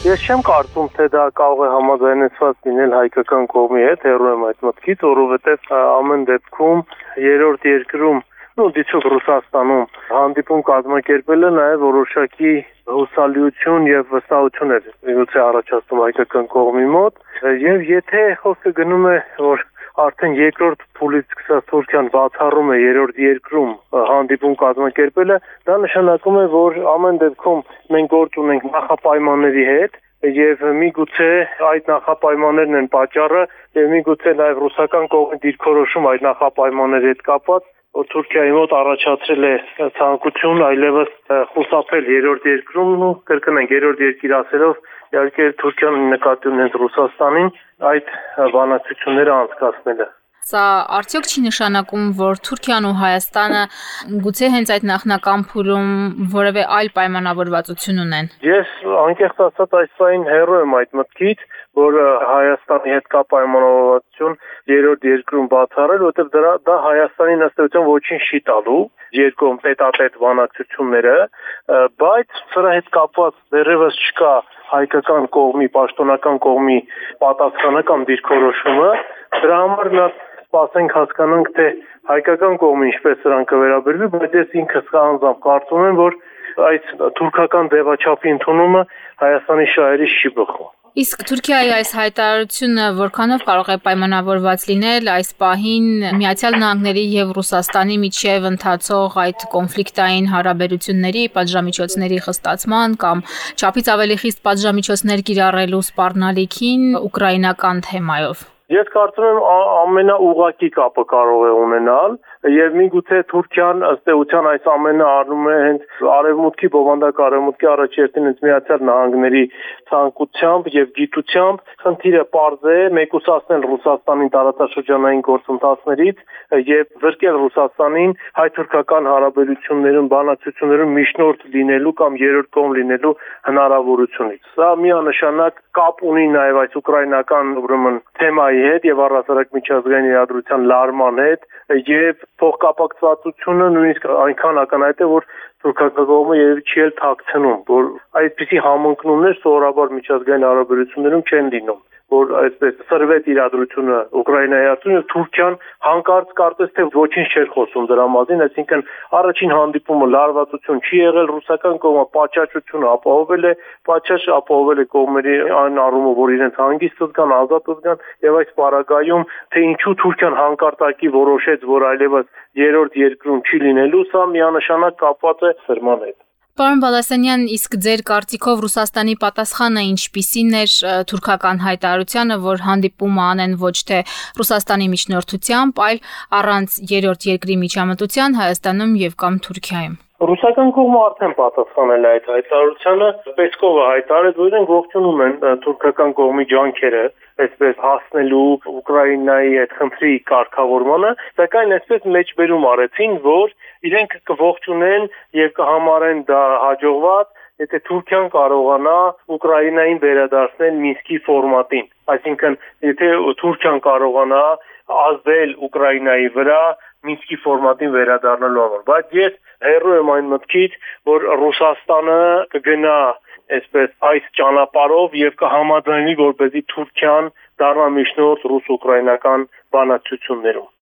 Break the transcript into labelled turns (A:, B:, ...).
A: Ես չեմ կարծում, թե դա կարող է համաձայնեցված լինել հայկական կողմի հետ, հեռու եմ այդ մտքից, որովհետև ամեն դեպքում երրորդ երկրում, դիցուք Ռուսաստանում հանդիպում կազմակերպելը նաև որոշակի հուսալիություն եւ վստահություն էր միգուցե առաջացնում հայկական կողմի մոտ, եւ եթե խոսքը գնում է, որ արդեն երկրորդ փուլից սկսած Թուրքիան բացառում է երրորդ երկրում հանդիպում կազմակերպելը, դա նշանակում է, որ ամեն դեպքում մենք գործ ունենք նախապայմանների հետ եւ միգուցե այդ նախապայմաններն են պատճառը եւ միգուցե նաեւ ռուսական կողմի դիրքորոշում այդ նախապայմանների հետ կապված, որ Թուրքիայի մոտ առաջացրել է ցանկություն այլևս խուսափել երրորդ երկրում, կրկնենք երրորդ երկիր ասելով, իհարկե Թուրքիան նկատի ունեն Ռուսաստանին այդ բանակցությունները անցկացնելը։
B: Սա արդյոք չի նշանակում, որ Թուրքիան ու Հայաստանը գուցե հենց այդ նախնական փուլում որևէ այլ պայմանավորվածություն ունեն։
A: Ես անկեղծ ասած այսօրին հեռու եմ այդ մտքից, որ Հայաստանի հետ կա պայմանավորվածություն երրորդ երկրում բացառել, որովհետև դա Հայաստանի ըստեյության ոչինչ չի տալու երկում տետատետ բանակցությունները, բայց սրա հետ կապված դեռևս չկա հայկական կողմի, պաշտոնական կողմի պատասխանական դիրքորոշումը, դրա համար նա սպասենք հասկանանք, թե հայկական կողմը ինչպես սրան կվերաբերվի, բայց ես ինքս անձամբ կարծում եմ, որ այդ թուրքական ձևաչափի ընդունումը Հայաստանի շահերից չի բխում։
B: Իսկ Թուրքիայի այս հայտարարությունը որքանով կարող է պայմանավորված լինել այս պահին Միացյալ Նահանգների եւ Ռուսաստանի միջև ընթացող այդ կոնֆլիկտային հարաբերությունների պատժամիջոցների խստացման կամ չափից ավելի խիստ պատժամիջոցներ կիրառելու սպառնալիքին ուկրաինական թեմայով։
A: Ես կարծում եմ ամենաուղղակի կապը կարող է ունենալ եւ միգուցե Թուրքիան ըստ էության այս ամենը առնում է հենց արևմուտքի բովանդակ արևմուտքի առաջերտին հենց Միացյալ Նահանգների ցանկությամբ եւ գիտությամբ խնդիրը պարզ է մեկուսացնել Ռուսաստանին տարածաշրջանային գործընթացներից եւ զրկել Ռուսաստանին հայ-թուրքական հարաբերություններում բանակցություններում միջնորդ լինելու կամ երրորդ կողմ լինելու հնարավորությունից։ Սա միանշանակ կապ ունի նաեւ այս ուկրաինական ուրեմն թեմայի հետ եւ առհասարակ միջազգային իրադրության լարման հետ եւ փոխկապակցվածությունը նույնիսկ այնքան ակնհայտ է, որ թուրքական կողմը երևի չի էլ թաքցնում, որ այսպիսի համընկնումներ սովորաբար միջազգային հարաբերություններում չեն լինում, որ այսպես սրվեց իրադրությունը Ուկրաինայի հարցում եւ Թուրքիան հանկարծ կարծես թե ոչինչ չէր խոսում դրա մասին, այսինքն առաջին հանդիպումը լարվածություն չի եղել, ռուսական կողմը պատշաճությունը ապահովել է կողմերի այն առումով, որ իրենց հանգիստ զգան, ազատ զգան եւ այս պարագայում թե ինչու Թուրքիան հանկարտակի որոշեց, որ այլևս երրորդ երկրում չի լինելու, սա միանշանակ կապված է սրման հետ։
B: Պարոն Բալասանյան, իսկ ձեր կարծիքով Ռուսաստանի պատասխանը ինչպիսին էր թուրքական հայտարարությանը, որ հանդիպումը անեն ոչ թե Ռուսաստանի միջնորդությամբ, այլ առանց երրորդ երկրի միջամտության Հայաստանում եւ կամ Թուրքիայում։
A: Ռուսական կողմը արդեն պատասխանել է այդ հայտարարությանը, Պեսկովը հայտարարեց, որ իրենք ողջունում են թուրքական կողմի ջանքերը այսպես հասնելու Ուկրաինայի այդ խնդրի կարգավորմանը, սակայն այսպես մեջբերում արեցին, որ իրենք կողջունեն եւ կհամարեն դա հաջողված, եթե Թուրքիան կարողանա Ուկրաինային վերադարձնել Մինսկի ֆորմատին, այսինքն եթե Թուրքիան կարողանա ազդել Ուկրաինայի վրա Մինսկի ֆորմատին վերադառնալու համար, բայց ես հեռու եմ այն մտքից, որ Ռուսաստանը կգնա այսպես այս ճանապարհով եւ կհամաձայնի, որպեսզի Թուրքիան դառնա միջնորդ ռուս-ուկրաինական բանակցություններում։